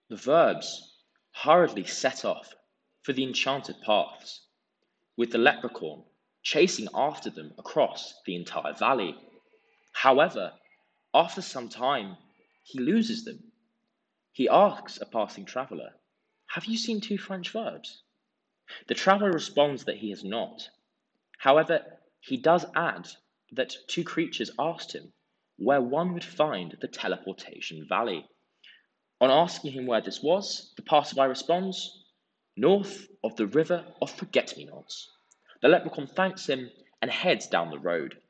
The verbs hurriedly set off for the enchanted paths, with the leprechaun chasing after them across the entire valley. However, after some time, he loses them. He asks a passing traveller, "Have you seen two French verbs?" The traveller responds that he has not. However, he does add that two creatures asked him where one would find the teleportation valley. On asking him where this was, the passerby responds, "North of the river of forget me nots." The leprechaun thanks him and heads down the road.